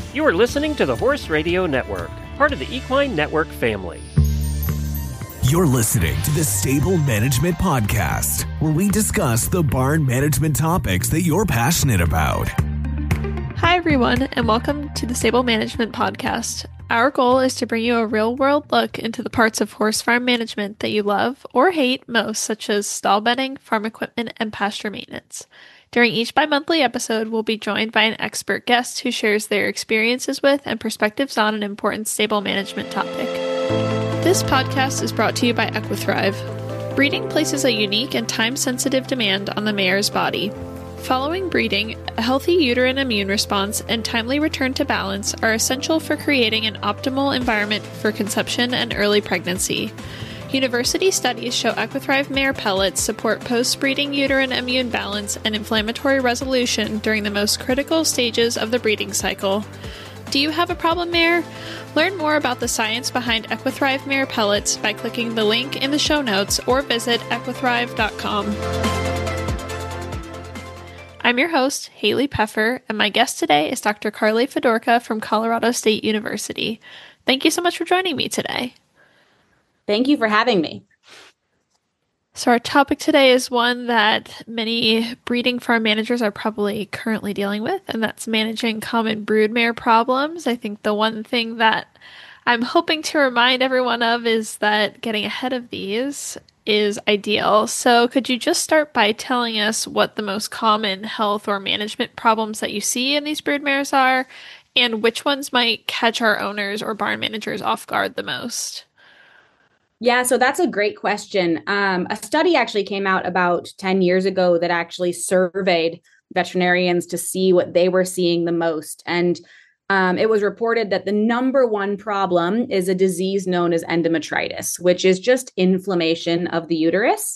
You are listening to the Horse Radio Network, part of the Equine Network family. You're listening to the Stable Management Podcast, where we discuss the barn management topics that you're passionate about. Hi, everyone, and welcome to the Stable Management Podcast. Our goal is to bring you a real-world look into the parts of horse farm management that you love or hate most, such as stall bedding, farm equipment, and pasture maintenance. During each bi-monthly episode, we'll be joined by an expert guest who shares their experiences with and perspectives on an important stable management topic. This podcast is brought to you by Equithrive. Breeding places a unique and time-sensitive demand on the mare's body. Following breeding, a healthy uterine immune response and timely return to balance are essential for creating an optimal environment for conception and early pregnancy. University studies show Equithrive mare pellets support post-breeding uterine immune balance and inflammatory resolution during the most critical stages of the breeding cycle. Do you have a problem mare? Learn more about the science behind Equithrive mare pellets by clicking the link in the show notes or visit equithrive.com. I'm your host, Haley Peffer, and my guest today is Dr. Carly Fedorka from Colorado State University. Thank you so much for joining me today. Thank you for having me. So our topic today is one that many breeding farm managers are probably currently dealing with, and that's managing common broodmare problems. I think the one thing that I'm hoping to remind everyone of is that getting ahead of these is ideal. So could you just start by telling us what the most common health or management problems that you see in these broodmares are, and which ones might catch our owners or barn managers off guard the most? Yeah, so that's a great question. A study actually came out about 10 years ago that actually surveyed veterinarians to see what they were seeing the most. And it was reported that the number one problem is a disease known as endometritis, which is just inflammation of the uterus.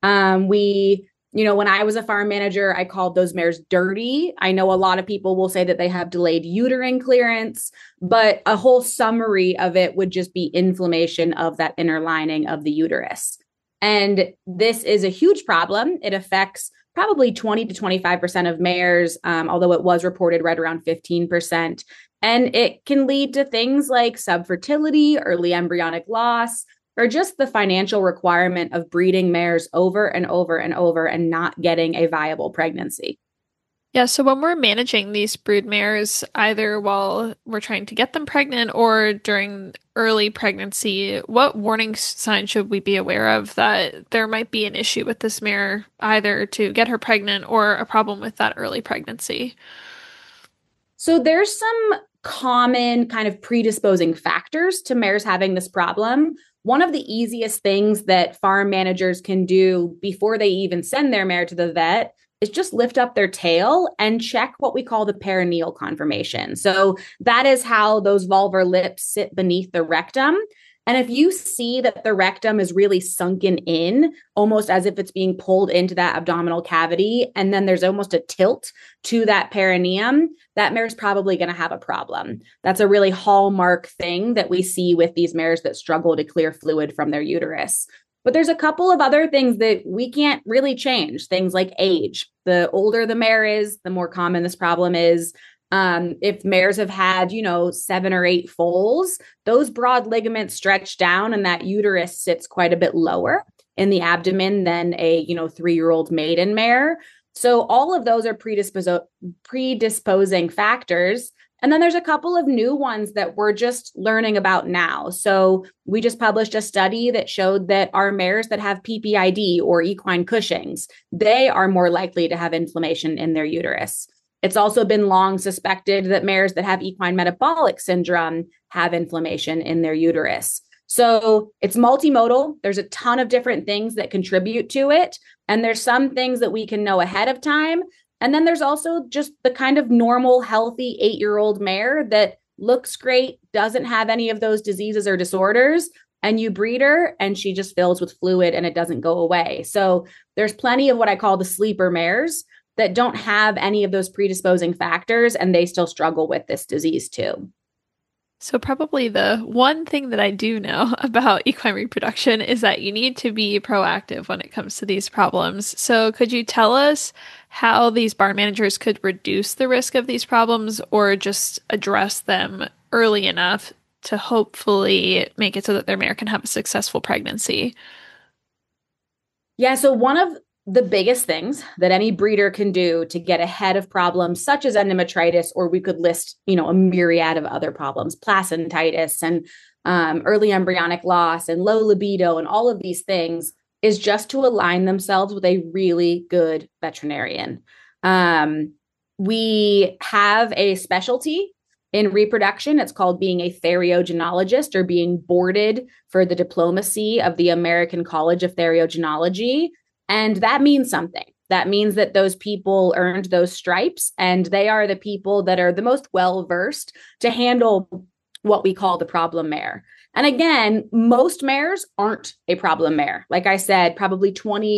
When I was a farm manager, I called those mares dirty. I know a lot of people will say that they have delayed uterine clearance, but a whole summary of it would just be inflammation of that inner lining of the uterus. And this is a huge problem. It affects probably 20 to 25% of mares, although it was reported right around 15%. And it can lead to things like subfertility, early embryonic loss, or just the financial requirement of breeding mares over and over and over and not getting a viable pregnancy. Yeah, so when we're managing these brood mares, either while we're trying to get them pregnant or during early pregnancy, what warning signs should we be aware of that there might be an issue with this mare, either to get her pregnant or a problem with that early pregnancy? So there's some common kind of predisposing factors to mares having this problem. One of the easiest things that farm managers can do before they even send their mare to the vet is just lift up their tail and check what we call the perineal conformation. So that is how those vulvar lips sit beneath the rectum. And if you see that the rectum is really sunken in, almost as if it's being pulled into that abdominal cavity, and then there's almost a tilt to that perineum, that mare's probably going to have a problem. That's a really hallmark thing that we see with these mares that struggle to clear fluid from their uterus. But there's a couple of other things that we can't really change, things like age. The older the mare is, the more common this problem is. If mares have had, 7 or 8 foals, those broad ligaments stretch down and that uterus sits quite a bit lower in the abdomen than a, 3-year-old maiden mare. So all of those are predisposing factors. And then there's a couple of new ones that we're just learning about now. So we just published a study that showed that our mares that have PPID or equine Cushing's, they are more likely to have inflammation in their uterus. It's also been long suspected that mares that have equine metabolic syndrome have inflammation in their uterus. So it's multimodal. There's a ton of different things that contribute to it. And there's some things that we can know ahead of time. And then there's also just the kind of normal, healthy 8-year-old mare that looks great, doesn't have any of those diseases or disorders. And you breed her and she just fills with fluid and it doesn't go away. So there's plenty of what I call the sleeper mares that don't have any of those predisposing factors, and they still struggle with this disease too. So probably the one thing that I do know about equine reproduction is that you need to be proactive when it comes to these problems. So could you tell us how these barn managers could reduce the risk of these problems or just address them early enough to hopefully make it so that their mare can have a successful pregnancy? Yeah, so one of the biggest things that any breeder can do to get ahead of problems such as endometritis, or we could list, a myriad of other problems, placentitis and early embryonic loss and low libido and all of these things, is just to align themselves with a really good veterinarian. We have a specialty in reproduction. It's called being a theriogenologist or being boarded for the diplomacy of the American College of Theriogenology. And that means something. That means that those people earned those stripes, and they are the people that are the most well-versed to handle what we call the problem mare. And again, most mares aren't a problem mare. Like I said, probably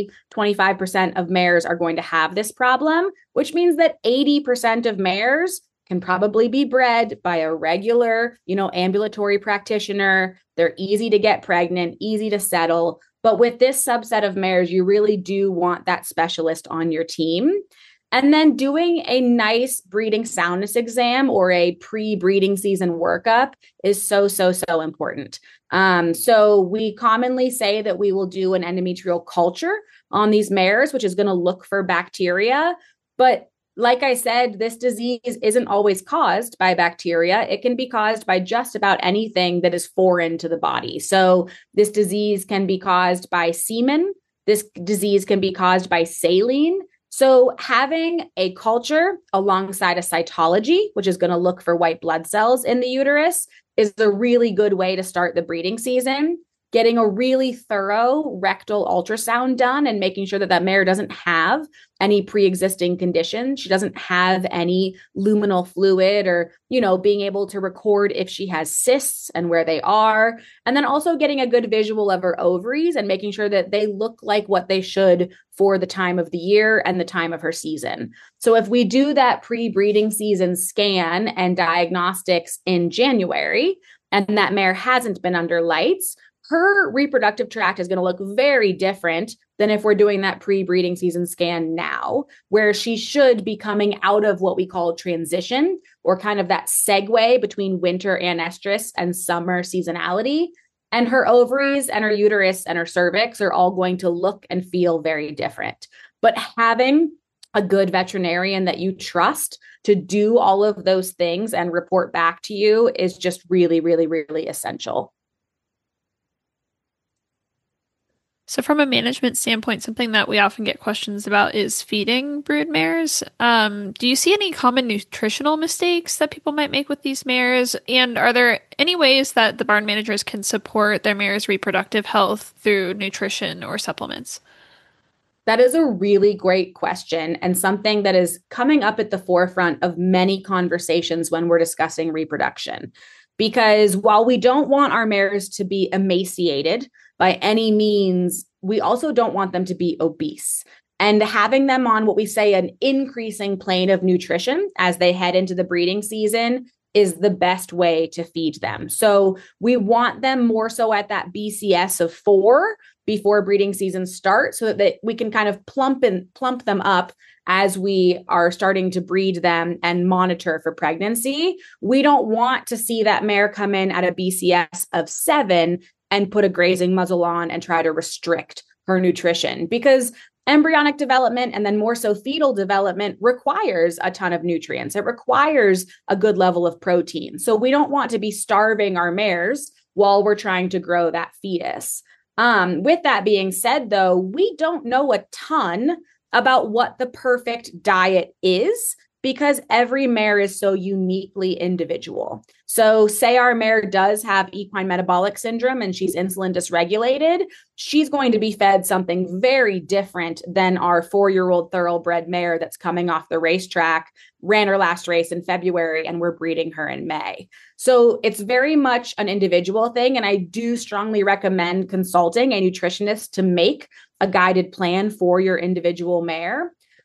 25% of mares are going to have this problem, which means that 80% of mares can probably be bred by a regular, ambulatory practitioner. They're easy to get pregnant, easy to settle. But with this subset of mares, you really do want that specialist on your team. And then doing a nice breeding soundness exam or a pre-breeding season workup is so important. So we commonly say that we will do an endometrial culture on these mares, which is going to look for bacteria. But like I said, this disease isn't always caused by bacteria. It can be caused by just about anything that is foreign to the body. So this disease can be caused by semen. This disease can be caused by saline. So having a culture alongside a cytology, which is going to look for white blood cells in the uterus, is a really good way to start the breeding season. Getting a really thorough rectal ultrasound done and making sure that that mare doesn't have any pre-existing condition. She doesn't have any luminal fluid or, being able to record if she has cysts and where they are. And then also getting a good visual of her ovaries and making sure that they look like what they should for the time of the year and the time of her season. So if we do that pre-breeding season scan and diagnostics in January, and that mare hasn't been under lights, her reproductive tract is going to look very different than if we're doing that pre-breeding season scan now, where she should be coming out of what we call transition, or kind of that segue between winter anestrus and summer seasonality. And her ovaries and her uterus and her cervix are all going to look and feel very different. But having a good veterinarian that you trust to do all of those things and report back to you is just really, really, really essential. So from a management standpoint, something that we often get questions about is feeding brood mares. Do you see any common nutritional mistakes that people might make with these mares? And are there any ways that the barn managers can support their mares' reproductive health through nutrition or supplements? That is a really great question, and something that is coming up at the forefront of many conversations when we're discussing reproduction. Because while we don't want our mares to be emaciated by any means, we also don't want them to be obese. And having them on what we say an increasing plane of nutrition as they head into the breeding season is the best way to feed them. So we want them more so at that BCS of 4 before breeding season starts, so that we can kind of plump them up as we are starting to breed them and monitor for pregnancy. We don't want to see that mare come in at a BCS of 7 and put a grazing muzzle on and try to restrict her nutrition, because embryonic development and then more so fetal development requires a ton of nutrients. It requires a good level of protein. So we don't want to be starving our mares while we're trying to grow that fetus. With that being said, though, we don't know a ton about what the perfect diet is, because every mare is so uniquely individual. So say our mare does have equine metabolic syndrome and she's insulin dysregulated, she's going to be fed something very different than our 4-year-old thoroughbred mare that's coming off the racetrack, ran her last race in February, and we're breeding her in May. So it's very much an individual thing. And I do strongly recommend consulting a nutritionist to make a guided plan for your individual mare.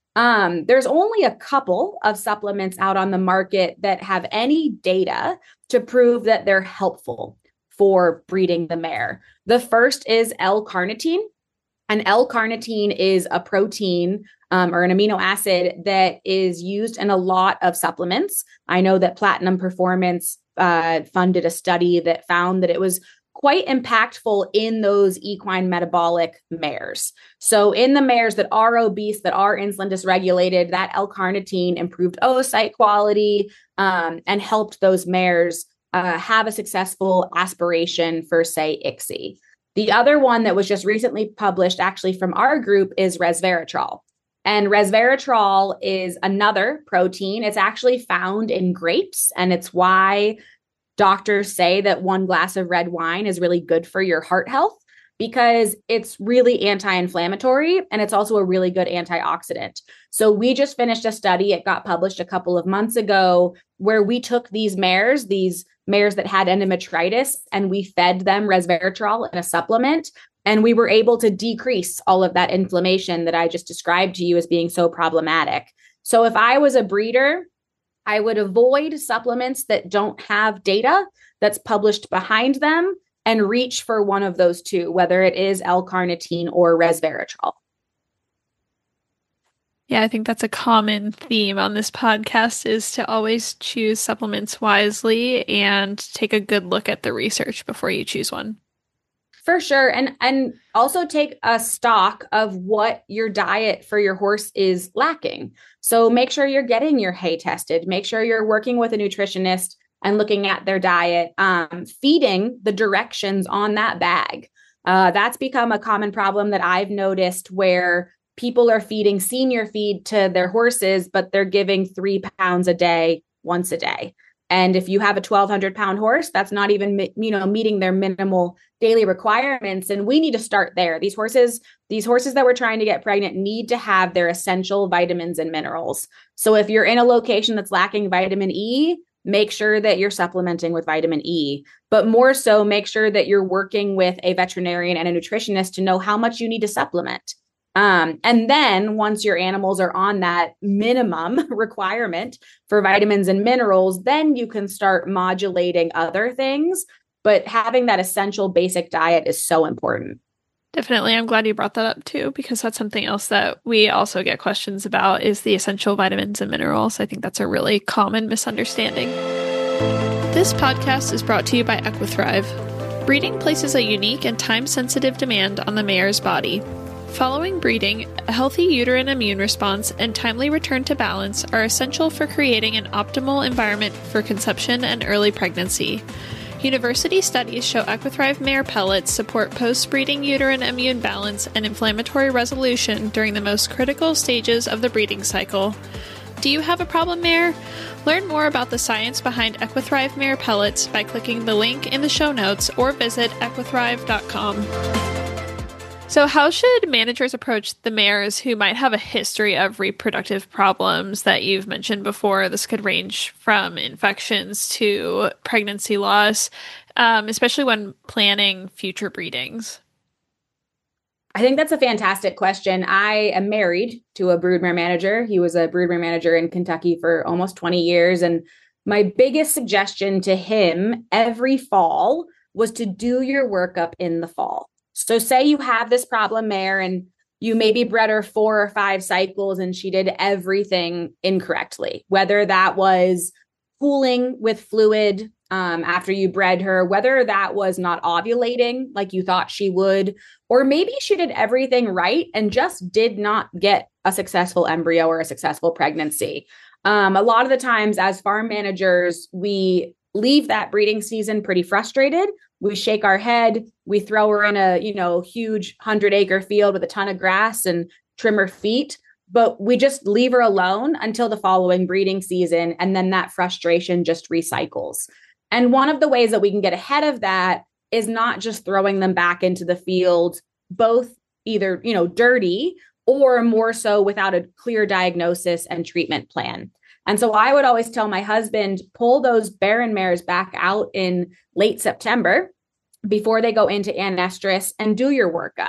There's only a couple of supplements out on the market that have any data to prove that they're helpful for breeding the mare. The first is L-carnitine. And L-carnitine is a protein or an amino acid that is used in a lot of supplements. I know that Platinum Performance funded a study that found that it was quite impactful in those equine metabolic mares. So in the mares that are obese, that are insulin dysregulated, that L-carnitine improved oocyte quality and helped those mares have a successful aspiration for, say, ICSI. The other one that was just recently published actually from our group is resveratrol. And resveratrol is another protein. It's actually found in grapes, and it's why doctors say that one glass of red wine is really good for your heart health, because it's really anti-inflammatory and it's also a really good antioxidant. So we just finished a study. It got published a couple of months ago where we took these mares that had endometritis, and we fed them resveratrol in a supplement. And we were able to decrease all of that inflammation that I just described to you as being so problematic. So if I was a breeder, I would avoid supplements that don't have data that's published behind them and reach for one of those two, whether it is L-carnitine or resveratrol. Yeah, I think that's a common theme on this podcast, is to always choose supplements wisely and take a good look at the research before you choose one. For sure. And also take a stock of what your diet for your horse is lacking. So make sure you're getting your hay tested. Make sure you're working with a nutritionist and looking at their diet, feeding the directions on that bag. That's become a common problem that I've noticed, where people are feeding senior feed to their horses, but they're giving 3 pounds a day, once a day. And if you have a 1,200-pound horse, that's not even, meeting their minimal daily requirements. And we need to start there. These horses that we're trying to get pregnant need to have their essential vitamins and minerals. So if you're in a location that's lacking vitamin E, make sure that you're supplementing with vitamin E, but more so make sure that you're working with a veterinarian and a nutritionist to know how much you need to supplement. And then once your animals are on that minimum requirement for vitamins and minerals, then you can start modulating other things. But having that essential basic diet is so important. Definitely. I'm glad you brought that up too, because that's something else that we also get questions about, is the essential vitamins and minerals. I think that's a really common misunderstanding. This podcast is brought to you by EquiThrive. Breeding places a unique and time-sensitive demand on the mare's body. Following breeding, a healthy uterine immune response and timely return to balance are essential for creating an optimal environment for conception and early pregnancy. University studies show EquiThrive mare pellets support post-breeding uterine immune balance and inflammatory resolution during the most critical stages of the breeding cycle. Do you have a problem mare? Learn more about the science behind EquiThrive mare pellets by clicking the link in the show notes or visit equithrive.com. So how should managers approach the mares who might have a history of reproductive problems that you've mentioned before? This could range from infections to pregnancy loss, especially when planning future breedings. I think that's a fantastic question. I am married to a broodmare manager. He was a broodmare manager in Kentucky for almost 20 years. And my biggest suggestion to him every fall was to do your workup in the fall. So say you have this problem mare and you maybe bred her 4 or 5 cycles and she did everything incorrectly, whether that was pooling with fluid after you bred her, whether that was not ovulating like you thought she would, or maybe she did everything right and just did not get a successful embryo or a successful pregnancy. A lot of the times as farm managers, we leave that breeding season pretty frustrated. We shake our head, we throw her in a, huge 100-acre field with a ton of grass and trim her feet, but we just leave her alone until the following breeding season. And then that frustration just recycles. And one of the ways that we can get ahead of that is not just throwing them back into the field, both either, dirty or more so without a clear diagnosis and treatment plan. And so I would always tell my husband, pull those barren mares back out in late September before they go into anestrus and do your workup.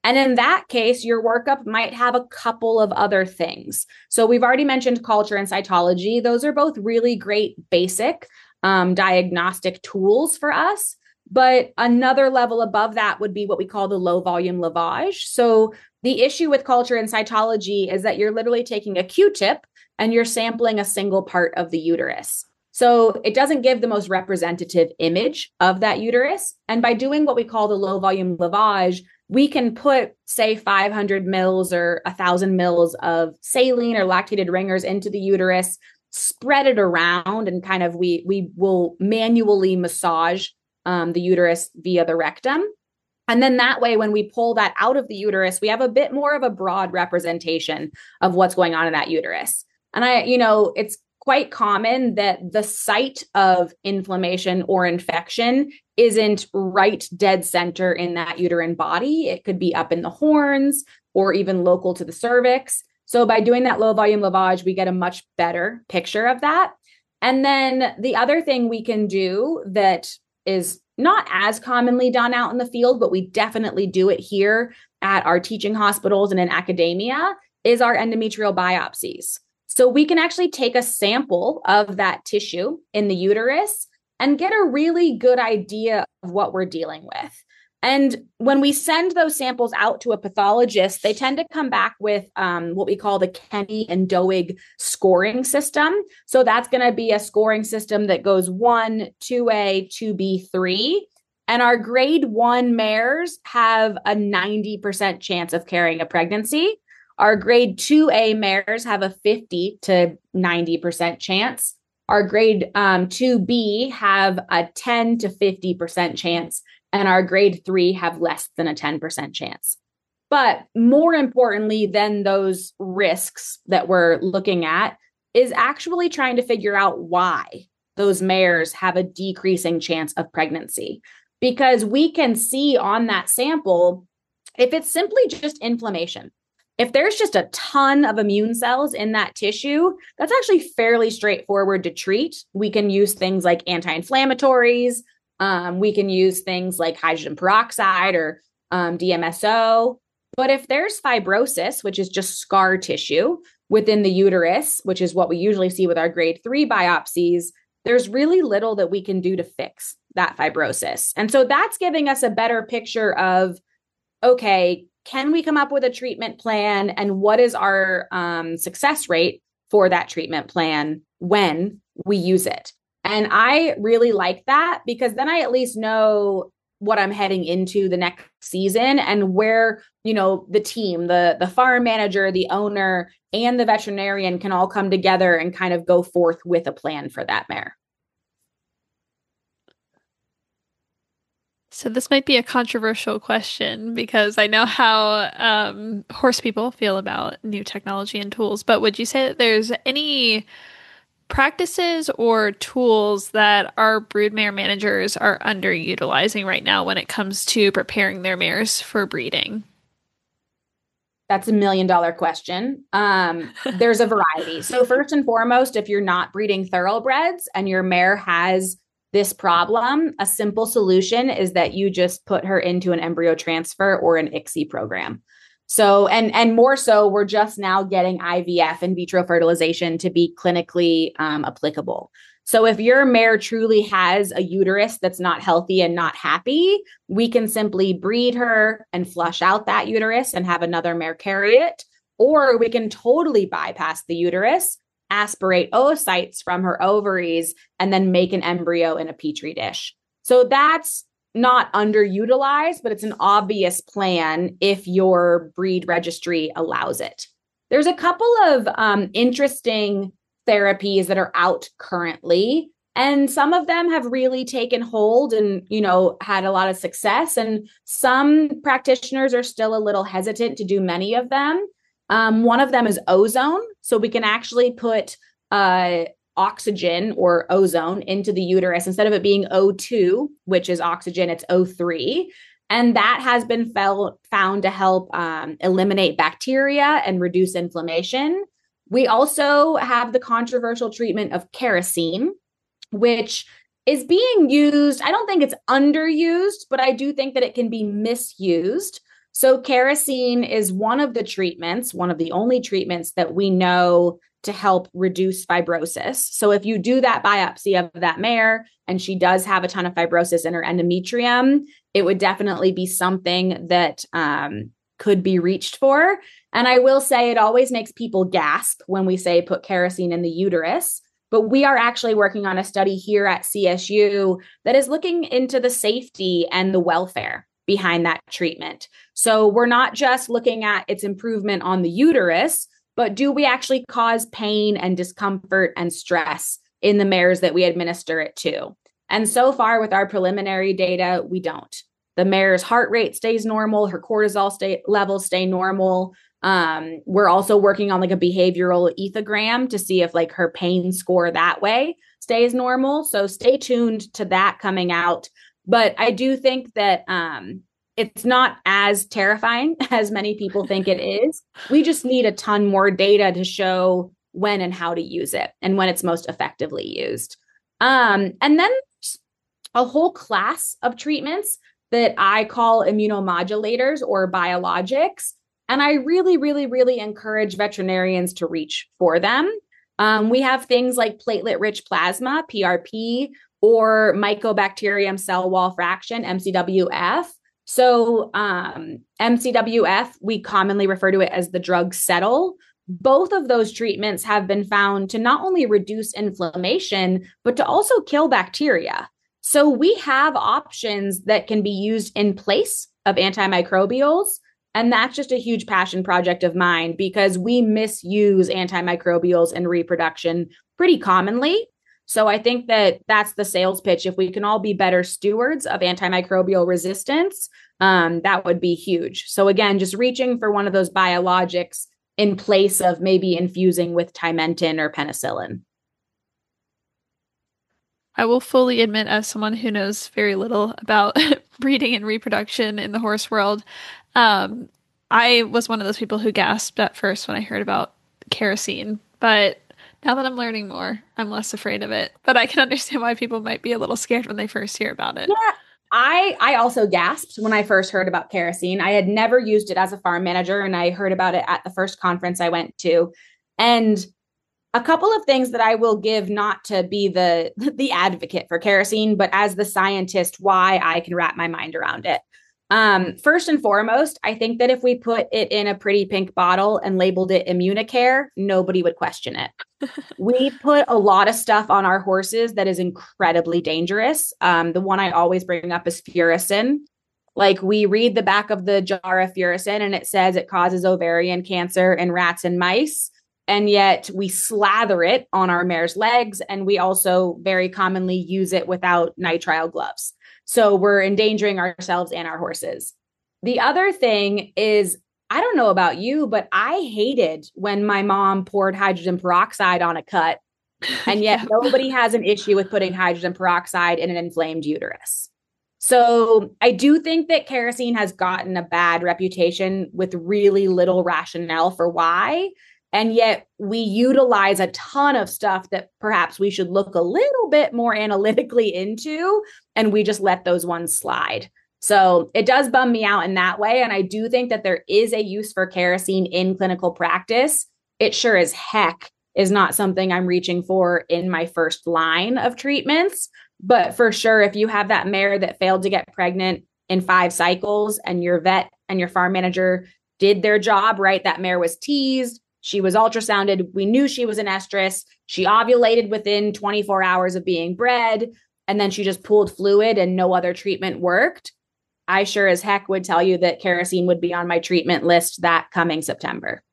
And in that case, your workup might have a couple of other things. So we've already mentioned culture and cytology. Those are both really great basic diagnostic tools for us. But another level above that would be what we call the low volume lavage. So the issue with culture and cytology is that you're literally taking a Q-tip and you're sampling a single part of the uterus. So it doesn't give the most representative image of that uterus. And by doing what we call the low volume lavage, we can put, say, 500 mils or 1,000 mils of saline or lactated ringers into the uterus, spread it around, and kind of we will manually massage the uterus via the rectum. And then that way, when we pull that out of the uterus, we have a bit more of a broad representation of what's going on in that uterus. And it's quite common that the site of inflammation or infection isn't right dead center in that uterine body. It could be up in the horns or even local to the cervix. So by doing that low volume lavage, we get a much better picture of that. And then the other thing we can do that is not as commonly done out in the field, but we definitely do it here at our teaching hospitals and in academia, is our endometrial biopsies. So we can actually take a sample of that tissue in the uterus and get a really good idea of what we're dealing with. And when we send those samples out to a pathologist, they tend to come back with what we call the Kenny and Doig scoring system. So that's going to be a scoring system that goes 1, 2A, 2B, 3. And our grade 1 mares have a 90% chance of carrying a pregnancy. Our grade 2A mares have a 50 to 90% chance. Our grade 2B have a 10 to 50% chance. And our grade 3 have less than a 10% chance. But more importantly than those risks that we're looking at is actually trying to figure out why those mares have a decreasing chance of pregnancy. Because we can see on that sample, if it's simply just inflammation, if there's just a ton of immune cells in that tissue, that's actually fairly straightforward to treat. We can use things like anti-inflammatories. We can use things like hydrogen peroxide or DMSO. But if there's fibrosis, which is just scar tissue within the uterus, which is what we usually see with our grade 3 biopsies, there's really little that we can do to fix that fibrosis. And so that's giving us a better picture of, okay, can we come up with a treatment plan, and what is our success rate for that treatment plan when we use it? And I really like that, because then I at least know what I'm heading into the next season and where, the team, the farm manager, the owner, and the veterinarian can all come together and kind of go forth with a plan for that mare. So this might be a controversial question, because I know how horse people feel about new technology and tools, but would you say that there's any practices or tools that our broodmare managers are underutilizing right now when it comes to preparing their mares for breeding? That's $1 million question. There's a variety. So first and foremost, if you're not breeding thoroughbreds and your mare has this problem, a simple solution is that you just put her into an embryo transfer or an ICSI program. So, and more so, we're just now getting IVF, in vitro fertilization, to be clinically applicable. So if your mare truly has a uterus that's not healthy and not happy, we can simply breed her and flush out that uterus and have another mare carry it. Or we can totally bypass the uterus, aspirate oocytes from her ovaries, and then make an embryo in a petri dish. So that's not underutilized, but it's an obvious plan if your breed registry allows it. There's a couple of interesting therapies that are out currently, and some of them have really taken hold and, had a lot of success. And some practitioners are still a little hesitant to do many of them. One of them is ozone. So we can actually put oxygen or ozone into the uterus. Instead of it being O2, which is oxygen, it's O3. And that has been found to help eliminate bacteria and reduce inflammation. We also have the controversial treatment of kerosene, which is being used. I don't think it's underused, but I do think that it can be misused. So kerosene is one of the treatments, one of the only treatments that we know to help reduce fibrosis. So if you do that biopsy of that mare and she does have a ton of fibrosis in her endometrium, it would definitely be something that could be reached for. And I will say it always makes people gasp when we say put kerosene in the uterus. But we are actually working on a study here at CSU that is looking into the safety and the welfare behind that treatment. So we're not just looking at its improvement on the uterus, but do we actually cause pain and discomfort and stress in the mares that we administer it to? And so far with our preliminary data, we don't. The mare's heart rate stays normal, her cortisol levels stay normal. We're also working on like a behavioral ethogram to see if like her pain score that way stays normal. So stay tuned to that coming out. But I do think that it's not as terrifying as many people think it is. We just need a ton more data to show when and how to use it and when it's most effectively used. And then a whole class of treatments that I call immunomodulators or biologics. And I really, really, really encourage veterinarians to reach for them. We have things like platelet-rich plasma, PRP, or Mycobacterium cell wall fraction, MCWF. So MCWF, we commonly refer to it as the drug settle. Both of those treatments have been found to not only reduce inflammation, but to also kill bacteria. So we have options that can be used in place of antimicrobials. And that's just a huge passion project of mine because we misuse antimicrobials in reproduction pretty commonly. So I think that that's the sales pitch. If we can all be better stewards of antimicrobial resistance, that would be huge. So again, just reaching for one of those biologics in place of maybe infusing with Timentin or penicillin. I will fully admit, as someone who knows very little about breeding and reproduction in the horse world, I was one of those people who gasped at first when I heard about kerosene. But now that I'm learning more, I'm less afraid of it. But I can understand why people might be a little scared when they first hear about it. Yeah, I also gasped when I first heard about kerosene. I had never used it as a farm manager, and I heard about it at the first conference I went to. And a couple of things that I will give, not to be the advocate for kerosene, but as the scientist, why I can wrap my mind around it. First and foremost, I think that if we put it in a pretty pink bottle and labeled it Immunicare, nobody would question it. We put a lot of stuff on our horses that is incredibly dangerous. The one I always bring up is Furacin. Like we read the back of the jar of Furacin and it says it causes ovarian cancer in rats and mice. And yet we slather it on our mare's legs. And we also very commonly use it without nitrile gloves. So we're endangering ourselves and our horses. The other thing is, I don't know about you, but I hated when my mom poured hydrogen peroxide on a cut. And yet nobody has an issue with putting hydrogen peroxide in an inflamed uterus. So I do think that kerosene has gotten a bad reputation with really little rationale for why. And yet we utilize a ton of stuff that perhaps we should look a little bit more analytically into, and we just let those ones slide. So it does bum me out in that way. And I do think that there is a use for kerosene in clinical practice. It sure as heck is not something I'm reaching for in my first line of treatments. But for sure, if you have that mare that failed to get pregnant in 5 cycles and your vet and your farm manager did their job, right? That mare was teased. She was ultrasounded. We knew she was an estrus. She ovulated within 24 hours of being bred. And then she just pulled fluid and no other treatment worked. I sure as heck would tell you that kerosene would be on my treatment list that coming September.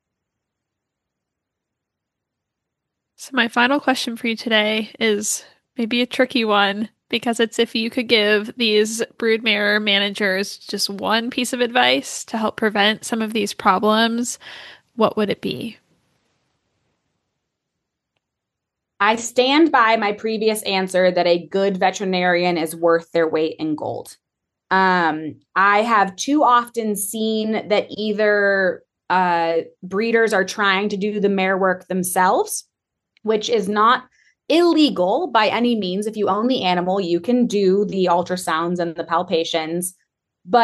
So my final question for you today is maybe a tricky one, because it's if you could give these broodmare managers just one piece of advice to help prevent some of these problems, what would it be? I stand by my previous answer that a good veterinarian is worth their weight in gold. I have too often seen that either breeders are trying to do the mare work themselves, which is not illegal by any means. If you own the animal, you can do the ultrasounds and the palpations, but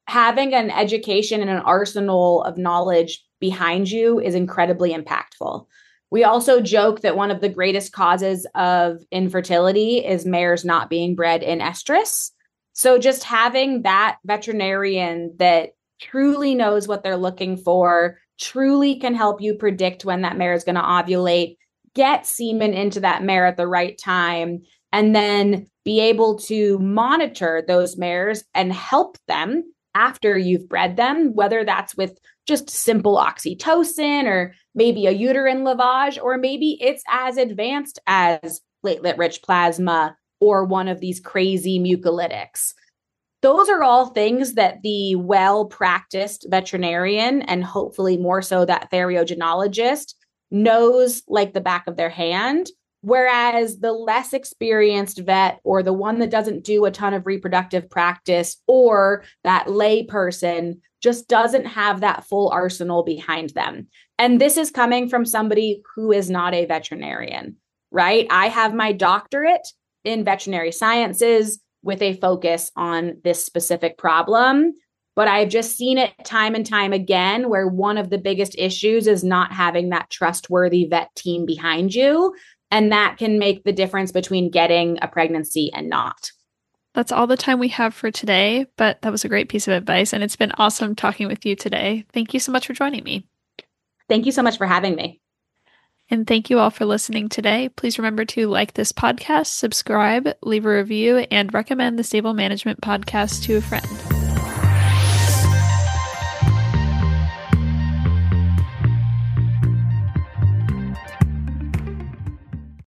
having an education and an arsenal of knowledge behind you is incredibly impactful. We also joke that one of the greatest causes of infertility is mares not being bred in estrus. So just having that veterinarian that truly knows what they're looking for, truly can help you predict when that mare is going to ovulate, get semen into that mare at the right time, and then be able to monitor those mares and help them after you've bred them, whether that's with just simple oxytocin or maybe a uterine lavage, or maybe it's as advanced as platelet-rich plasma or one of these crazy mucolytics. Those are all things that the well-practiced veterinarian, and hopefully more so that theriogenologist, knows like the back of their hand. Whereas the less experienced vet, or the one that doesn't do a ton of reproductive practice, or that lay person, just doesn't have that full arsenal behind them. And this is coming from somebody who is not a veterinarian, right? I have my doctorate in veterinary sciences with a focus on this specific problem. But I've just seen it time and time again where one of the biggest issues is not having that trustworthy vet team behind you. And that can make the difference between getting a pregnancy and not. That's all the time we have for today, but that was a great piece of advice. And it's been awesome talking with you today. Thank you so much for joining me. Thank you so much for having me. And thank you all for listening today. Please remember to like this podcast, subscribe, leave a review, and recommend the Stable Management Podcast to a friend.